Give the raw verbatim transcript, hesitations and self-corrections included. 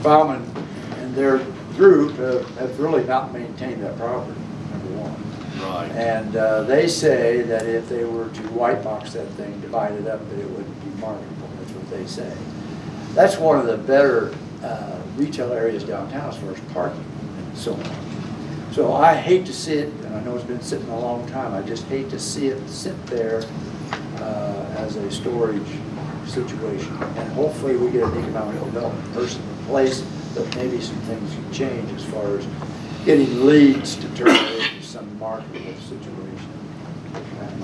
Bauman and their group have, have really not maintained that property, number one. Right. And uh, they say that if they were to white box that thing, divide it up, that it wouldn't be marketable. That's what they say. That's one of the better uh, retail areas downtown as far as parking and so on. So I hate to see it, and I know it's been sitting a long time, I just hate to see it sit there uh, as a storage situation. And hopefully we get an economic development person in place, that maybe some things can change as far as getting leads to turn it into some marketable situation. And